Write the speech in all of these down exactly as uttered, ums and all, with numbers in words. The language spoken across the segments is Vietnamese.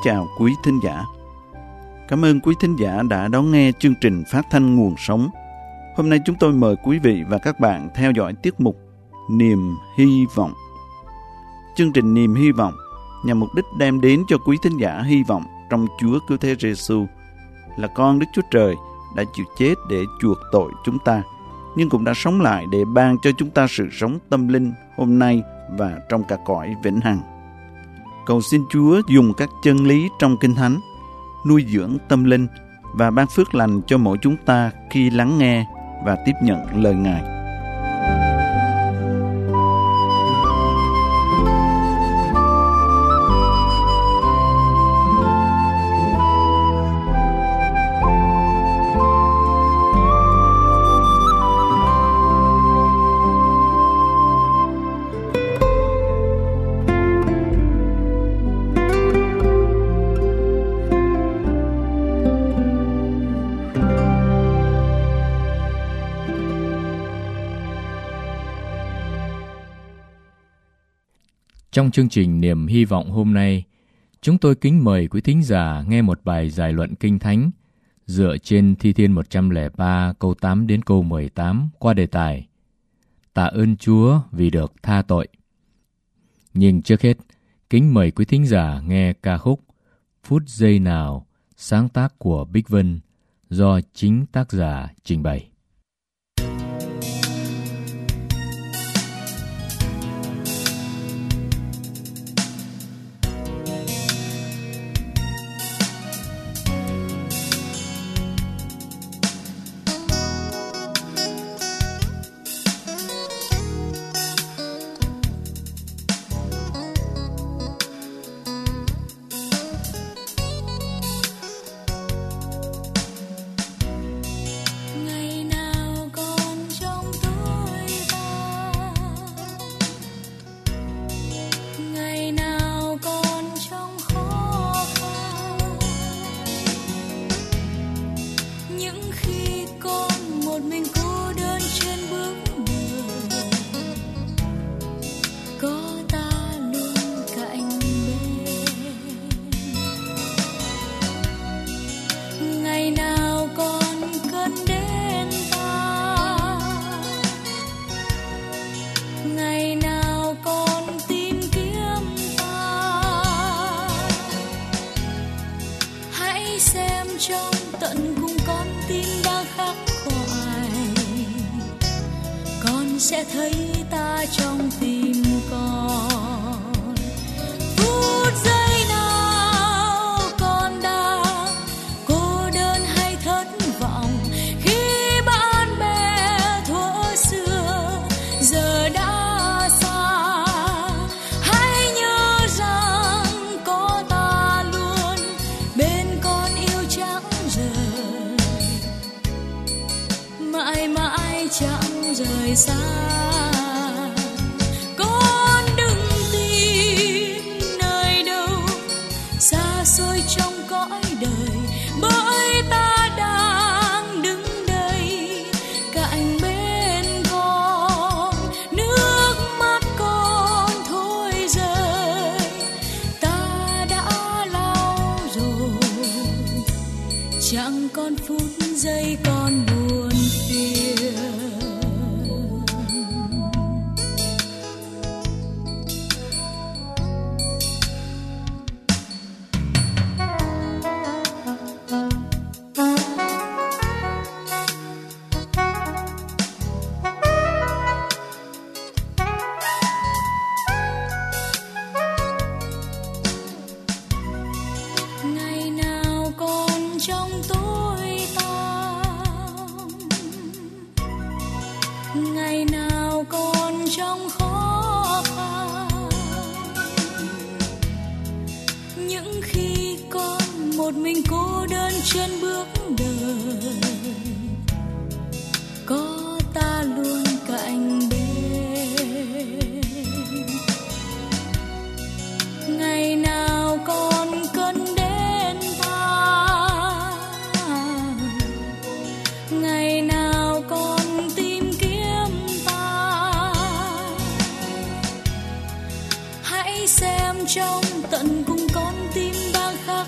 chào quý thính giả. Cảm ơn quý thính giả đã đón nghe chương trình phát thanh Nguồn Sống. Hôm nay chúng tôi mời quý vị và các bạn theo dõi tiết mục Niềm Hy Vọng. Chương trình Niềm Hy Vọng nhằm mục đích đem đến cho quý thính giả hy vọng trong Chúa Cứu Thế Giêsu là con Đức Chúa Trời đã chịu chết để chuộc tội chúng ta, nhưng cũng đã sống lại để ban cho chúng ta sự sống tâm linh hôm nay và trong cả cõi vĩnh hằng. Cầu xin Chúa dùng các chân lý trong Kinh Thánh nuôi dưỡng tâm linh và ban phước lành cho mỗi chúng ta khi lắng nghe và tiếp nhận lời Ngài. Trong chương trình Niềm Hy Vọng hôm nay, chúng tôi kính mời quý thính giả nghe một bài giải luận Kinh Thánh dựa trên Thi Thiên một trăm lẻ ba câu tám đến câu mười tám qua đề tài Tạ ơn Chúa vì được tha tội. Nhưng trước hết, kính mời quý thính giả nghe ca khúc Phút Giây Nào, sáng tác của Bích Vân do chính tác giả trình bày. Sẽ thấy ta trong tim con. Phút giây nào con đang cô đơn hay thất vọng, khi bạn bè thuở xưa giờ đã xa, hãy nhớ rằng có ta luôn bên con yêu chẳng rời, mãi mãi chẳng rời xa. Con đừng tìm nơi đâu xa xôi trong cõi đời, bởi ta đang đứng đây cạnh bên con. Nước mắt con thôi rơi, ta đã lau rồi, chẳng còn phút giây con buồn phiền. Mình cô đơn trên bước đời, có ta luôn cạnh bên. Ngày nào con cần đến ta, ngày nào con tìm kiếm ta, hãy xem trong tận cùng con tim đang khát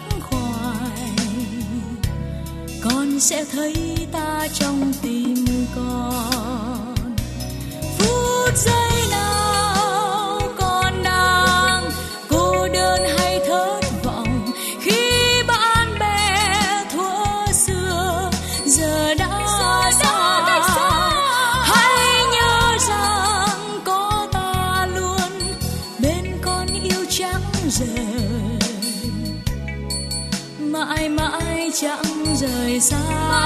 sẽ thấy ta trong tim con. Phút giây nào con đang cô đơn hay thất vọng, khi bạn bè thuở xưa giờ đã xa, hãy nhớ rằng có ta luôn bên con yêu chẳng rời, mãi mãi chẳng rời xa.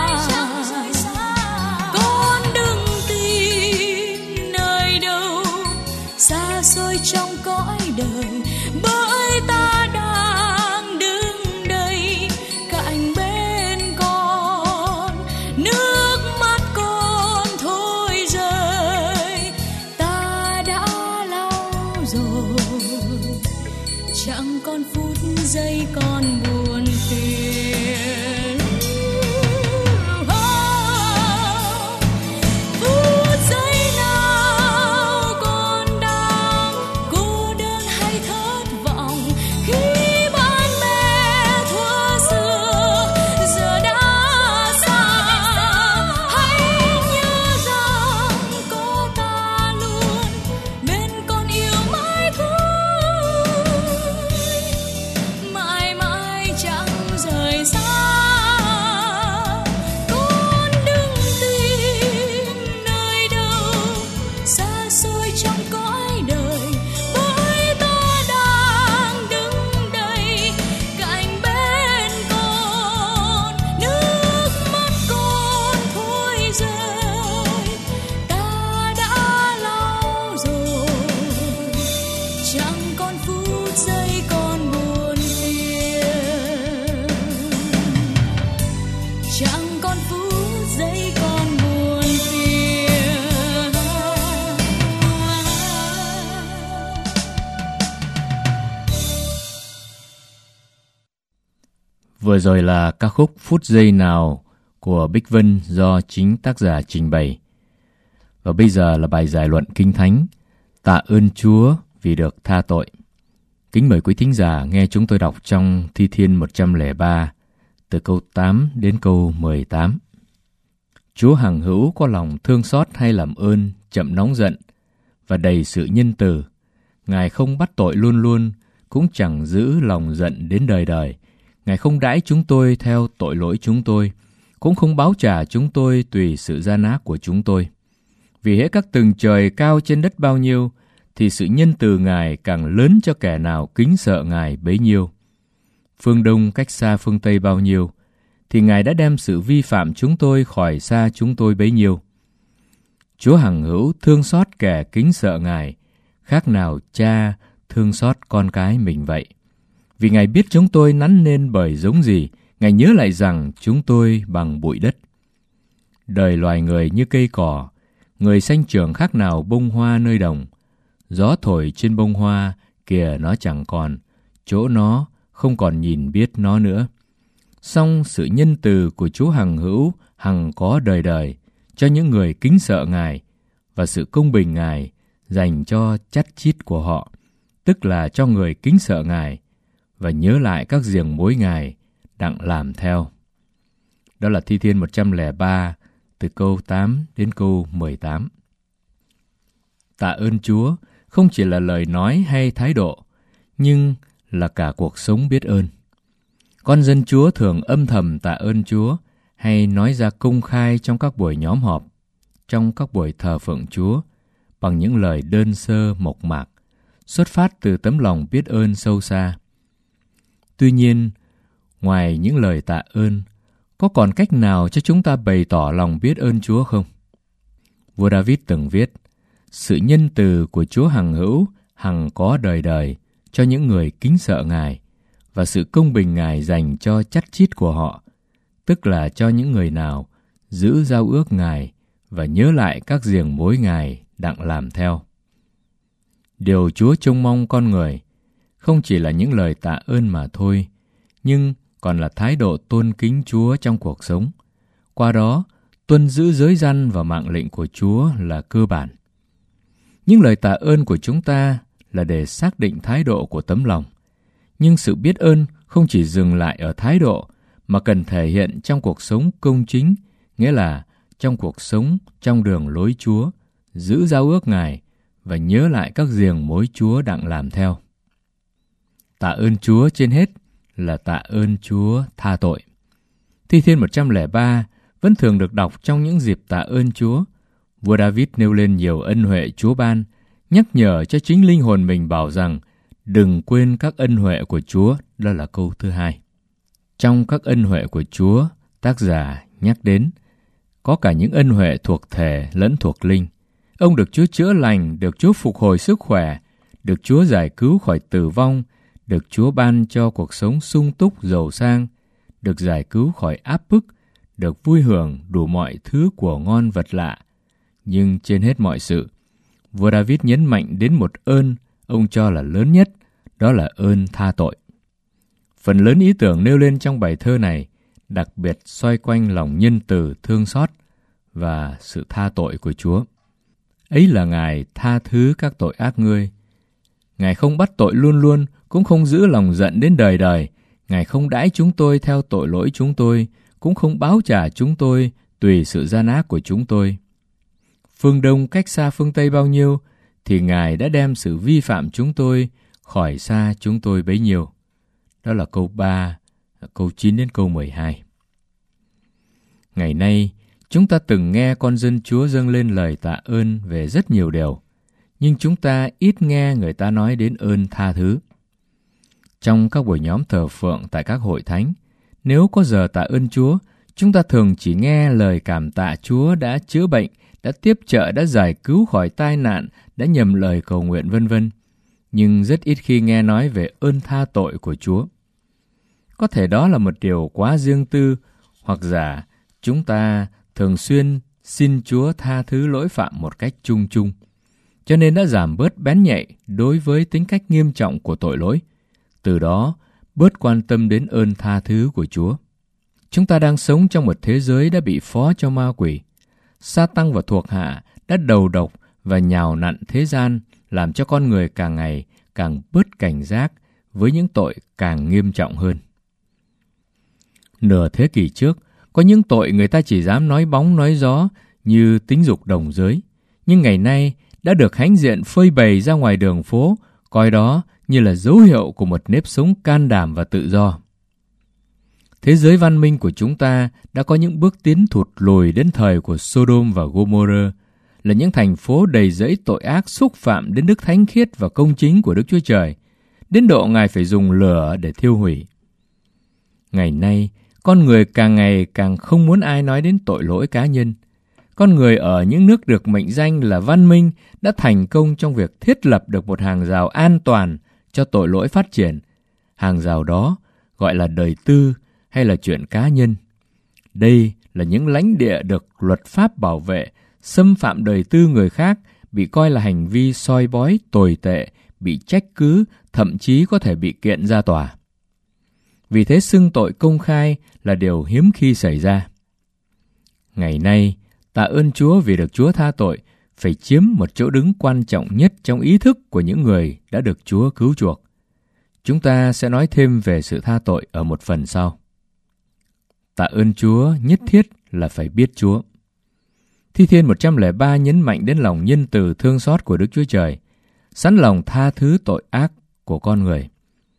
Con đừng tìm nơi đâu xa xôi trong cõi đời, bởi ta đang đứng đây cạnh bên con. Nước mắt con thôi rơi, ta đã lau rồi, chẳng còn phút giây con buồn phiền. Phút giây nào con đang cô đơn hay thất vọng, khi bạn bè thuở xưa giờ đã xa, hãy nhớ rằng có ta luôn bên con yêu mãi thôi, mãi mãi chẳng rời xa. Con đừng tìm nơi đâu xa xôi trong cõi đời, bởi ta đang đứng đây cạnh bên con. Nước mắt con thôi rơi, ta đã lau rồi, chẳng còn phút giây con buồn phiền, chẳng còn phút giây con buồn phiền. Vừa rồi là ca khúc Phút giây nào của Bích Vân do chính tác giả trình bày. Và bây giờ là bài giải luận Kinh Thánh, Tạ ơn Chúa vì được tha tội. Kính mời quý thính giả nghe chúng tôi đọc trong Thi Thiên một trăm lẻ ba, từ câu tám đến câu mười tám. Chúa hằng hữu có lòng thương xót hay làm ơn, chậm nóng giận và đầy sự nhân từ. Ngài không bắt tội luôn luôn, cũng chẳng giữ lòng giận đến đời đời. Ngài không đãi chúng tôi theo tội lỗi chúng tôi, cũng không báo trả chúng tôi tùy sự gian ác của chúng tôi. Vì hễ các tầng trời cao trên đất bao nhiêu, thì sự nhân từ Ngài càng lớn cho kẻ nào kính sợ Ngài bấy nhiêu. Phương Đông cách xa phương Tây bao nhiêu, thì Ngài đã đem sự vi phạm chúng tôi khỏi xa chúng tôi bấy nhiêu. Chúa hằng hữu thương xót kẻ kính sợ Ngài, khác nào cha thương xót con cái mình vậy. Vì Ngài biết chúng tôi nắn nên bởi giống gì, Ngài nhớ lại rằng chúng tôi bằng bụi đất. Đời loài người như cây cỏ, người sanh trưởng khác nào bông hoa nơi đồng. Gió thổi trên bông hoa, kìa nó chẳng còn, chỗ nó không còn nhìn biết nó nữa. Song sự nhân từ của Chúa hằng hữu hằng có đời đời cho những người kính sợ Ngài, và sự công bình Ngài dành cho chắt chít của họ, tức là cho người kính sợ Ngài và nhớ lại các giềng mối Ngài đặng làm theo. Đó là Thi Thiên một trăm lẻ ba, từ câu tám đến câu mười tám. Tạ ơn Chúa không chỉ là lời nói hay thái độ, nhưng là cả cuộc sống biết ơn. Con dân Chúa thường âm thầm tạ ơn Chúa hay nói ra công khai trong các buổi nhóm họp, trong các buổi thờ phượng Chúa, bằng những lời đơn sơ mộc mạc, xuất phát từ tấm lòng biết ơn sâu xa. Tuy nhiên, ngoài những lời tạ ơn, có còn cách nào cho chúng ta bày tỏ lòng biết ơn Chúa không? Vua David từng viết, sự nhân từ của Chúa hằng hữu, hằng có đời đời cho những người kính sợ Ngài, và sự công bình Ngài dành cho chắt chít của họ, tức là cho những người nào giữ giao ước Ngài và nhớ lại các giềng mối Ngài đặng làm theo. Điều Chúa trông mong con người không chỉ là những lời tạ ơn mà thôi, nhưng còn là thái độ tôn kính Chúa trong cuộc sống. Qua đó, tuân giữ giới răn và mạng lệnh của Chúa là cơ bản. Những lời tạ ơn của chúng ta là để xác định thái độ của tấm lòng. Nhưng sự biết ơn không chỉ dừng lại ở thái độ, mà cần thể hiện trong cuộc sống công chính, nghĩa là trong cuộc sống trong đường lối Chúa, giữ giao ước Ngài và nhớ lại các giềng mối Chúa đặng làm theo. Tạ ơn Chúa trên hết là tạ ơn Chúa tha tội. Thi Thiên một trăm lẻ ba vẫn thường được đọc trong những dịp tạ ơn Chúa. Vua David nêu lên nhiều ân huệ Chúa ban, nhắc nhở cho chính linh hồn mình bảo rằng đừng quên các ân huệ của Chúa, đó là câu thứ hai. Trong các ân huệ của Chúa, tác giả nhắc đến có cả những ân huệ thuộc thể lẫn thuộc linh. Ông được Chúa chữa lành, được Chúa phục hồi sức khỏe, được Chúa giải cứu khỏi tử vong, được Chúa ban cho cuộc sống sung túc giàu sang, được giải cứu khỏi áp bức, được vui hưởng đủ mọi thứ của ngon vật lạ. Nhưng trên hết mọi sự, vua David nhấn mạnh đến một ơn ông cho là lớn nhất, đó là ơn tha tội. Phần lớn ý tưởng nêu lên trong bài thơ này đặc biệt xoay quanh lòng nhân từ thương xót và sự tha tội của Chúa. Ấy là Ngài tha thứ các tội ác ngươi. Ngài không bắt tội luôn luôn, cũng không giữ lòng giận đến đời đời. Ngài không đãi chúng tôi theo tội lỗi chúng tôi, cũng không báo trả chúng tôi tùy sự gian ác của chúng tôi. Phương Đông cách xa phương Tây bao nhiêu, thì Ngài đã đem sự vi phạm chúng tôi khỏi xa chúng tôi bấy nhiêu. Đó là câu ba, câu chín đến câu mười hai. Ngày nay, chúng ta từng nghe con dân Chúa dâng lên lời tạ ơn về rất nhiều điều, nhưng chúng ta ít nghe người ta nói đến ơn tha thứ. Trong các buổi nhóm thờ phượng tại các hội thánh, nếu có giờ tạ ơn Chúa, chúng ta thường chỉ nghe lời cảm tạ Chúa đã chữa bệnh, đã tiếp trợ, đã giải cứu khỏi tai nạn, đã nhầm lời cầu nguyện vân vân. Nhưng rất ít khi nghe nói về ơn tha tội của Chúa. Có thể đó là một điều quá riêng tư, hoặc giả chúng ta thường xuyên xin Chúa tha thứ lỗi phạm một cách chung chung, cho nên đã giảm bớt bén nhạy đối với tính cách nghiêm trọng của tội lỗi, từ đó bớt quan tâm đến ơn tha thứ của Chúa. Chúng ta đang sống trong một thế giới đã bị phó cho ma quỷ. Sa-tăng và thuộc hạ đã đầu độc và nhào nặn thế gian, làm cho con người càng ngày càng bớt cảnh giác với những tội càng nghiêm trọng hơn. Nửa thế kỷ trước, có những tội người ta chỉ dám nói bóng nói gió như tính dục đồng giới, nhưng ngày nay đã được hãnh diện phơi bày ra ngoài đường phố, coi đó như là dấu hiệu của một nếp sống can đảm và tự do. Thế giới văn minh của chúng ta đã có những bước tiến thụt lùi đến thời của Sodom và Gomorrah, là những thành phố đầy rẫy tội ác xúc phạm đến đức thánh khiết và công chính của Đức Chúa Trời, đến độ Ngài phải dùng lửa để thiêu hủy. Ngày nay, con người càng ngày càng không muốn ai nói đến tội lỗi cá nhân. Con người ở những nước được mệnh danh là văn minh đã thành công trong việc thiết lập được một hàng rào an toàn cho tội lỗi phát triển. Hàng rào đó gọi là đời tư hay là chuyện cá nhân. Đây là những lãnh địa được luật pháp bảo vệ, xâm phạm đời tư người khác bị coi là hành vi soi bói tồi tệ, bị trách cứ, thậm chí có thể bị kiện ra tòa. Vì thế xưng tội công khai là điều hiếm khi xảy ra. Ngày nay, tạ ơn Chúa vì được Chúa tha tội phải chiếm một chỗ đứng quan trọng nhất trong ý thức của những người đã được Chúa cứu chuộc. Chúng ta sẽ nói thêm về sự tha tội ở một phần sau. Tạ ơn Chúa nhất thiết là phải biết Chúa. Thi Thiên một trăm lẻ ba nhấn mạnh đến lòng nhân từ thương xót của Đức Chúa Trời, sẵn lòng tha thứ tội ác của con người.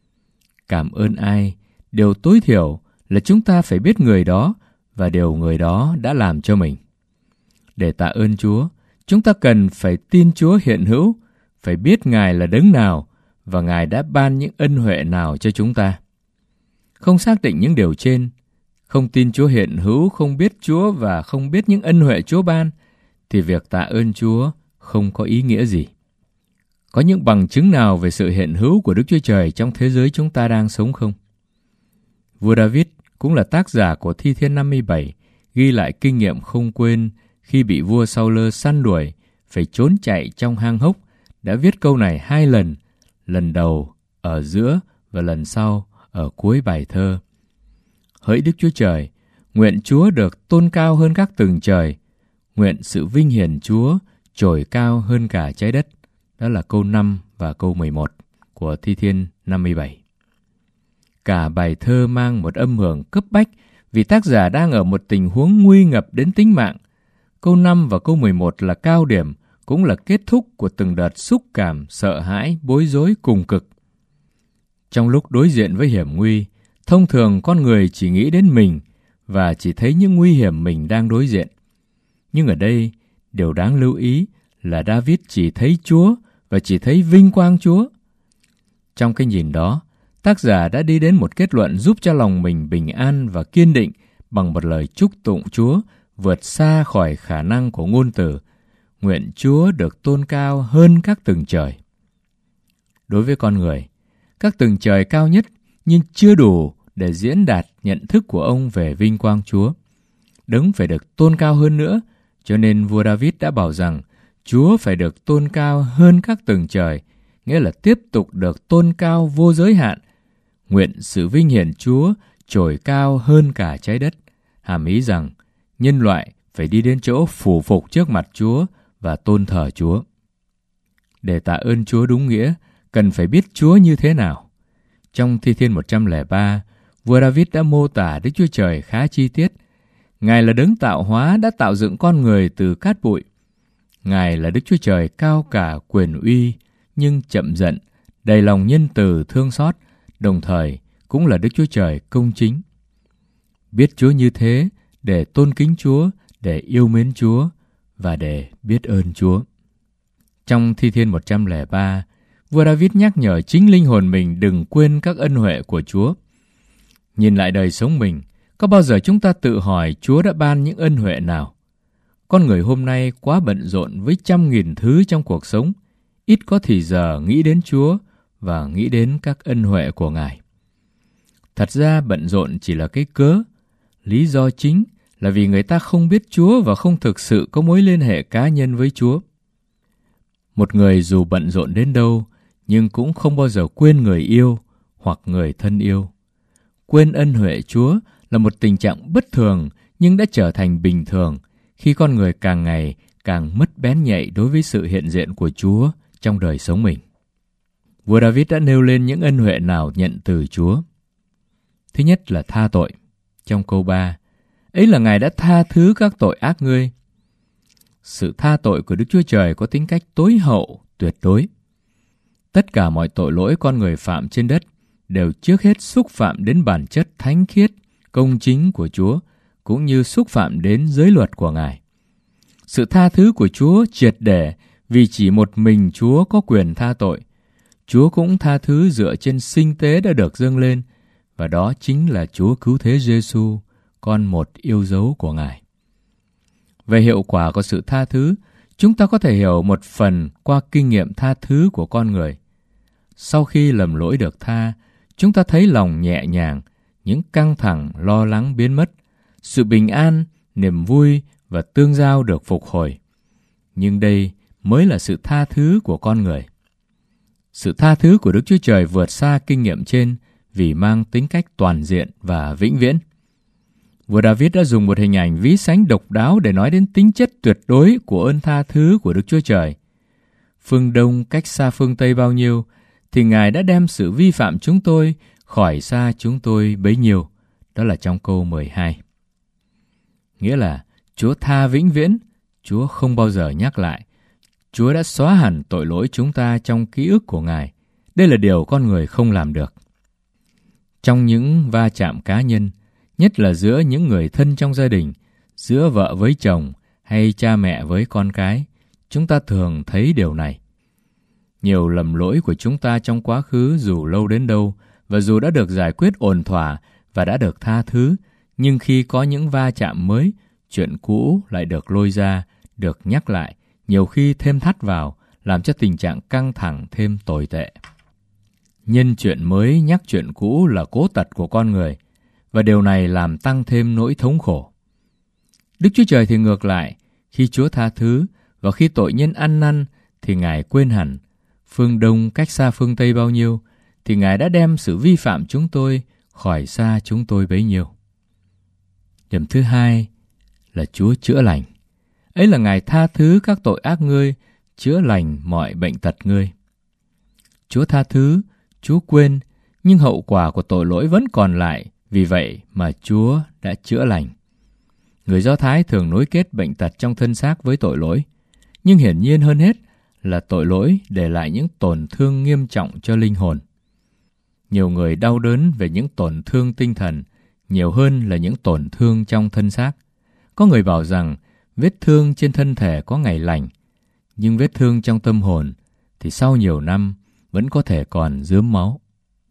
Cảm ơn ai, điều tối thiểu là chúng ta phải biết người đó và điều người đó đã làm cho mình. Để tạ ơn Chúa, chúng ta cần phải tin Chúa hiện hữu, phải biết Ngài là đấng nào và Ngài đã ban những ân huệ nào cho chúng ta. Không xác định những điều trên, không tin Chúa hiện hữu, không biết Chúa và không biết những ân huệ Chúa ban, thì việc tạ ơn Chúa không có ý nghĩa gì. Có những bằng chứng nào về sự hiện hữu của Đức Chúa Trời trong thế giới chúng ta đang sống không? Vua David cũng là tác giả của Thi Thiên năm mươi bảy, ghi lại kinh nghiệm không quên khi bị vua Sa-ul săn đuổi, phải trốn chạy trong hang hốc, đã viết câu này hai lần, lần đầu ở giữa và lần sau ở cuối bài thơ. Hỡi Đức Chúa Trời, nguyện Chúa được tôn cao hơn các tầng trời, nguyện sự vinh hiển Chúa trồi cao hơn cả trái đất. Đó là câu năm và câu mười một của Thi Thiên năm mươi bảy. Cả bài thơ mang một âm hưởng cấp bách vì tác giả đang ở một tình huống nguy ngập đến tính mạng. Câu năm và câu mười một là cao điểm, cũng là kết thúc của từng đợt xúc cảm, sợ hãi, bối rối cùng cực. Trong lúc đối diện với hiểm nguy, thông thường con người chỉ nghĩ đến mình và chỉ thấy những nguy hiểm mình đang đối diện. Nhưng ở đây, điều đáng lưu ý là David chỉ thấy Chúa và chỉ thấy vinh quang Chúa. Trong cái nhìn đó, tác giả đã đi đến một kết luận giúp cho lòng mình bình an và kiên định bằng một lời chúc tụng Chúa vượt xa khỏi khả năng của ngôn từ. Nguyện Chúa được tôn cao hơn các tầng trời. Đối với con người, các tầng trời cao nhất nhưng chưa đủ để diễn đạt nhận thức của ông về vinh quang Chúa. Đấng phải được tôn cao hơn nữa, cho nên vua David đã bảo rằng Chúa phải được tôn cao hơn các tầng trời, nghĩa là tiếp tục được tôn cao vô giới hạn. Nguyện sự vinh hiển Chúa trồi cao hơn cả trái đất, hàm ý rằng nhân loại phải đi đến chỗ phủ phục trước mặt Chúa và tôn thờ Chúa. Để tạ ơn Chúa đúng nghĩa, cần phải biết Chúa như thế nào. Trong Thi Thiên một trăm lẻ ba, vua David đã mô tả Đức Chúa Trời khá chi tiết. Ngài là đấng tạo hóa đã tạo dựng con người từ cát bụi. Ngài là Đức Chúa Trời cao cả quyền uy, nhưng chậm giận, đầy lòng nhân từ thương xót, đồng thời cũng là Đức Chúa Trời công chính. Biết Chúa như thế để tôn kính Chúa, để yêu mến Chúa và để biết ơn Chúa. Trong Thi Thiên một trăm lẻ ba, vua David nhắc nhở chính linh hồn mình đừng quên các ân huệ của Chúa. Nhìn lại đời sống mình, có bao giờ chúng ta tự hỏi Chúa đã ban những ân huệ nào? Con người hôm nay quá bận rộn với trăm nghìn thứ trong cuộc sống, ít có thì giờ nghĩ đến Chúa và nghĩ đến các ân huệ của Ngài. Thật ra bận rộn chỉ là cái cớ. Lý do chính là vì người ta không biết Chúa và không thực sự có mối liên hệ cá nhân với Chúa. Một người dù bận rộn đến đâu, nhưng cũng không bao giờ quên người yêu hoặc người thân yêu. Quên ân huệ Chúa là một tình trạng bất thường nhưng đã trở thành bình thường khi con người càng ngày càng mất bén nhạy đối với sự hiện diện của Chúa trong đời sống mình. Vua David đã nêu lên những ân huệ nào nhận từ Chúa. Thứ nhất là tha tội. Trong câu ba, ấy là Ngài đã tha thứ các tội ác ngươi. Sự tha tội của Đức Chúa Trời có tính cách tối hậu, tuyệt đối. Tất cả mọi tội lỗi con người phạm trên đất đều trước hết xúc phạm đến bản chất thánh khiết, công chính của Chúa, cũng như xúc phạm đến giới luật của Ngài. Sự tha thứ của Chúa triệt để vì chỉ một mình Chúa có quyền tha tội. Chúa cũng tha thứ dựa trên sinh tế đã được dâng lên, và đó chính là Chúa cứu thế Giêsu, con một yêu dấu của Ngài. Về hiệu quả của sự tha thứ, chúng ta có thể hiểu một phần qua kinh nghiệm tha thứ của con người. Sau khi lầm lỗi được tha, chúng ta thấy lòng nhẹ nhàng, những căng thẳng, lo lắng biến mất, sự bình an, niềm vui và tương giao được phục hồi. Nhưng đây mới là sự tha thứ của con người. Sự tha thứ của Đức Chúa Trời vượt xa kinh nghiệm trên vì mang tính cách toàn diện và vĩnh viễn. Vua David đã dùng một hình ảnh ví sánh độc đáo để nói đến tính chất tuyệt đối của ơn tha thứ của Đức Chúa Trời. Phương Đông cách xa phương Tây bao nhiêu, thì Ngài đã đem sự vi phạm chúng tôi khỏi xa chúng tôi bấy nhiêu. Đó là trong câu mười hai. Nghĩa là Chúa tha vĩnh viễn, Chúa không bao giờ nhắc lại. Chúa đã xóa hẳn tội lỗi chúng ta trong ký ức của Ngài. Đây là điều con người không làm được. Trong những va chạm cá nhân, nhất là giữa những người thân trong gia đình, giữa vợ với chồng hay cha mẹ với con cái, chúng ta thường thấy điều này. Nhiều lầm lỗi của chúng ta trong quá khứ dù lâu đến đâu và dù đã được giải quyết ổn thỏa và đã được tha thứ, nhưng khi có những va chạm mới, chuyện cũ lại được lôi ra, được nhắc lại, nhiều khi thêm thắt vào, làm cho tình trạng căng thẳng thêm tồi tệ. Nhân chuyện mới nhắc chuyện cũ là cố tật của con người, và điều này làm tăng thêm nỗi thống khổ. Đức Chúa Trời thì ngược lại, khi Chúa tha thứ và khi tội nhân ăn năn thì Ngài quên hẳn. Phương Đông cách xa phương Tây bao nhiêu thì Ngài đã đem sự vi phạm chúng tôi khỏi xa chúng tôi bấy nhiêu. Điểm thứ hai là Chúa chữa lành. Ấy là Ngài tha thứ các tội ác ngươi, chữa lành mọi bệnh tật ngươi. Chúa tha thứ, Chúa quên, nhưng hậu quả của tội lỗi vẫn còn lại Vì vậy mà Chúa đã chữa lành. Người Do Thái thường nối kết bệnh tật trong thân xác với tội lỗi, nhưng hiển nhiên hơn hết là tội lỗi để lại những tổn thương nghiêm trọng cho linh hồn. Nhiều người đau đớn về những tổn thương tinh thần nhiều hơn là những tổn thương trong thân xác. Có người bảo rằng vết thương trên thân thể có ngày lành, nhưng vết thương trong tâm hồn thì sau nhiều năm vẫn có thể còn rớm máu.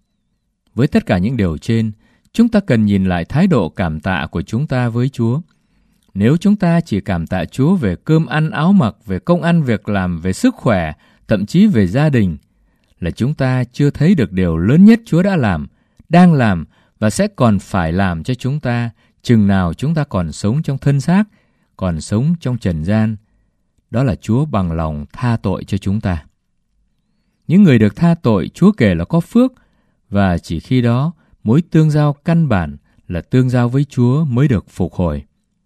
Với tất cả những điều trên, chúng ta cần nhìn lại thái độ cảm tạ của chúng ta với Chúa. Nếu chúng ta chỉ cảm tạ Chúa về cơm ăn áo mặc, về công ăn việc làm, về sức khỏe, thậm chí về gia đình, là chúng ta chưa thấy được điều lớn nhất Chúa đã làm, đang làm và sẽ còn phải làm cho chúng ta chừng nào chúng ta còn sống trong thân xác, còn sống trong trần gian. Đó là Chúa bằng lòng tha tội cho chúng ta. Những người được tha tội Chúa kể là có phước, và chỉ khi đó mối tương giao căn bản là tương giao với Chúa mới được phục hồi.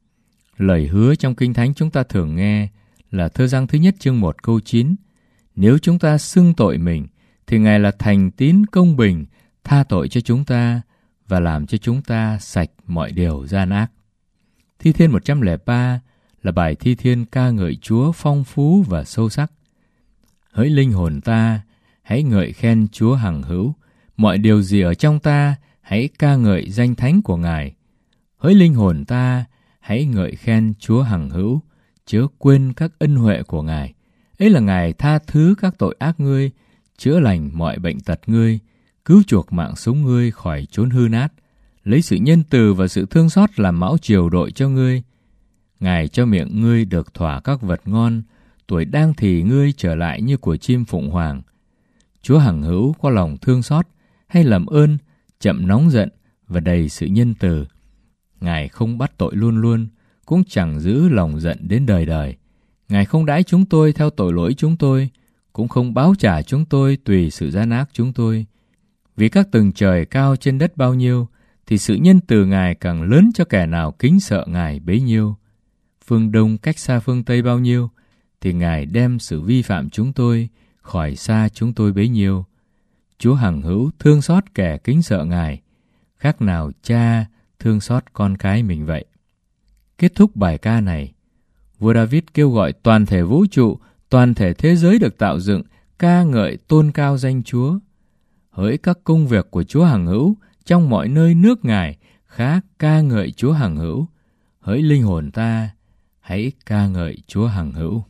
Lời hứa trong Kinh Thánh chúng ta thường nghe là Thơ Giăng thứ nhất chương một câu chín: Nếu chúng ta xưng tội mình, thì Ngài là thành tín công bình, tha tội cho chúng ta và làm cho chúng ta sạch mọi điều gian ác. Thi Thiên một trăm lẻ ba là bài thi thiên ca ngợi Chúa phong phú và sâu sắc. Hỡi linh hồn ta, hãy ngợi khen Chúa hằng hữu, mọi điều gì ở trong ta, hãy ca ngợi danh thánh của Ngài. Hỡi linh hồn ta, hãy ngợi khen Chúa hằng hữu, chớ quên các ân huệ của Ngài. Ấy là Ngài tha thứ các tội ác ngươi, chữa lành mọi bệnh tật ngươi, cứu chuộc mạng sống ngươi khỏi chốn hư nát, lấy sự nhân từ và sự thương xót làm mão chiều đội cho ngươi. Ngài cho miệng ngươi được thỏa các vật ngon, tuổi đang thì ngươi trở lại như của chim phụng hoàng. Chúa hằng hữu có lòng thương xót hay làm ơn, chậm nóng giận và đầy sự nhân từ. Ngài không bắt tội luôn luôn, cũng chẳng giữ lòng giận đến đời đời. Ngài không đãi chúng tôi theo tội lỗi chúng tôi, cũng không báo trả chúng tôi tùy sự gian ác chúng tôi. Vì các tầng trời cao trên đất bao nhiêu, thì sự nhân từ Ngài càng lớn cho kẻ nào kính sợ Ngài bấy nhiêu. Phương Đông cách xa phương Tây bao nhiêu, thì Ngài đem sự vi phạm chúng tôi khỏi xa chúng tôi bấy nhiêu. Chúa hằng hữu thương xót kẻ kính sợ Ngài, khác nào cha thương xót con cái mình vậy. Kết thúc bài ca này, vua David kêu gọi toàn thể vũ trụ, toàn thể thế giới được tạo dựng, ca ngợi tôn cao danh Chúa. Hỡi các công việc của Chúa hằng hữu, trong mọi nơi nước Ngài, khá ca ngợi Chúa hằng hữu. Hỡi linh hồn ta, hãy ca ngợi Chúa hằng hữu.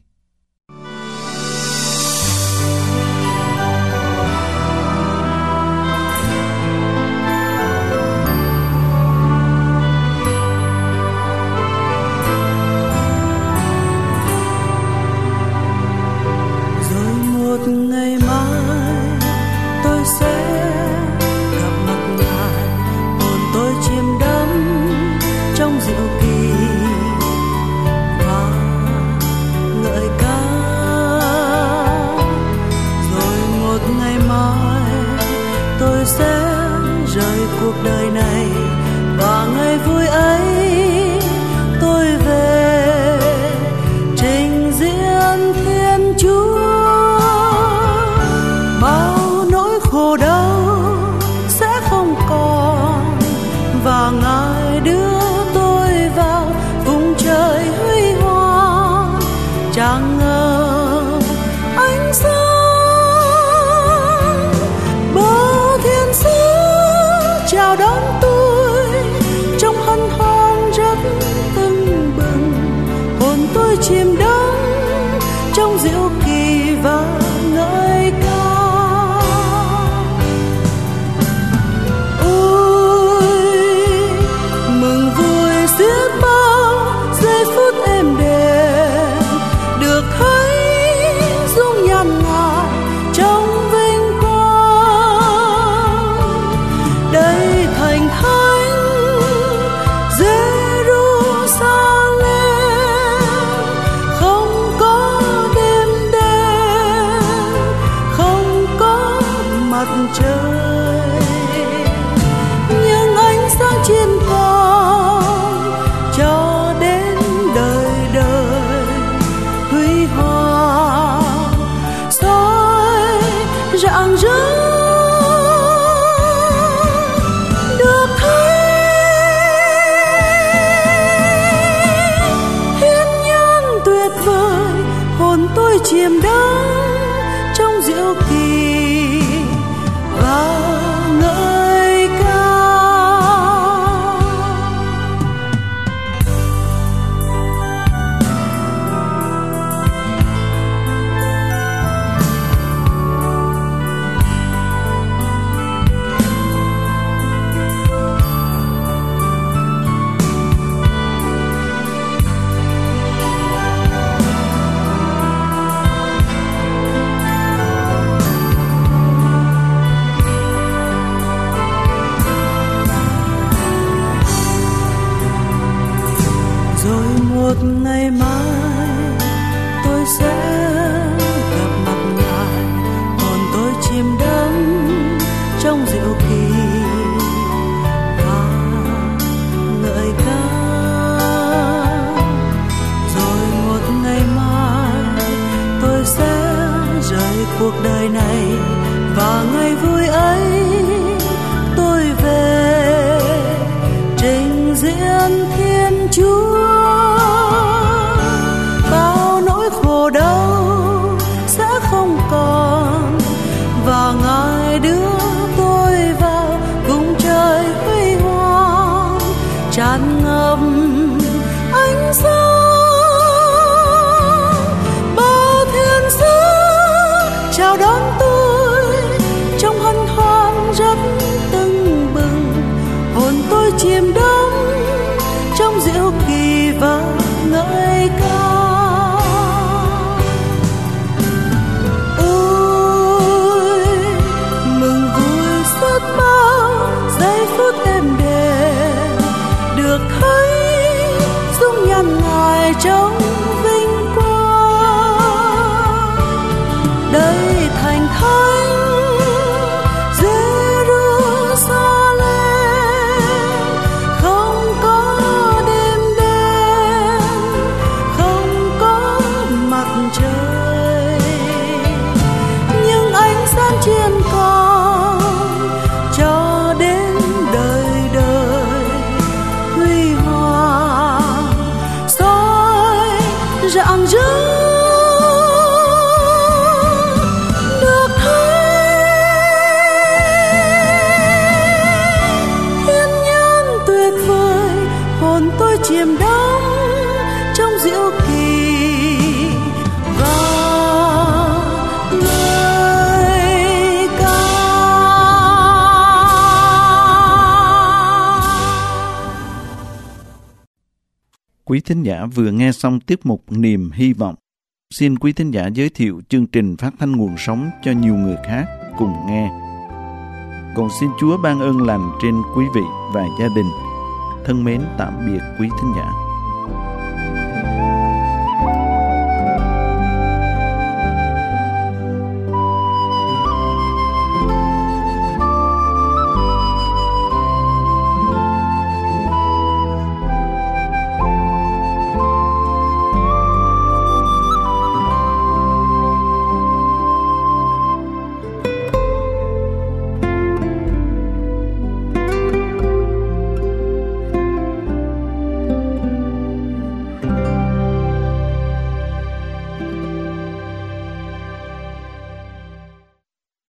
Ngày mai tôi sẽ gặp mặt Ngài, hồn tôi chìm đắm trong diệu kỳ và ngợi ca. Rồi một ngày mai tôi sẽ rời cuộc đời này, và ngày vui ấy tôi về trình diễn Thiên Chúa. Bao nỗi khổ đau sẽ không còn, và Ngài đưa tôi vào vùng trời huy hoàng. Chẳng ngờ ánh sáng bao thiên sứ chào đón tôi, trong hân hoan rất tưng bừng. Hồn tôi chìm đắm trong diệu kỳ và ngợi ca. Nhưng ánh sáng trên vàng cho đến đời đời huy hoàng, soi rạng rỡ được thấy diệu kỳ và ngợi ca. Một ngày mai tôi sẽ gặp mặt Ngài, hồn tôi chìm đắm trong diệu kỳ và ngợi ca. Rồi một ngày mai tôi sẽ rời cuộc đời này, và ngày vui ấy tôi về trình diễn Thiên Chúa. Và Ngài đưa tôi vào vùng trời huy hoàng tràn ngập ánh sáng. Bao thiên sứ chào đón tôi trong hân hoan rất tưng bừng, hồn tôi chìm đắm trong diệu kỳ và ngợi ca. Trong vinh quang đây thành thánh Jerusalem, không có đêm đen, không có mặt trời, nhưng ánh sáng trên cao cho đến đời đời huy hoàng rạng rỡ. Được thấy thiên nhiên tuyệt vời, hồn tôi chìm đắm trong diệu kỳ và ngợi ca. Quý thính giả vừa nghe xong tiết mục Niềm Hy Vọng. Xin quý thính giả giới thiệu chương trình phát thanh nguồn sống cho nhiều người khác cùng nghe. Còn xin Chúa ban ơn lành trên quý vị và gia đình. Thân mến tạm biệt quý thính giả.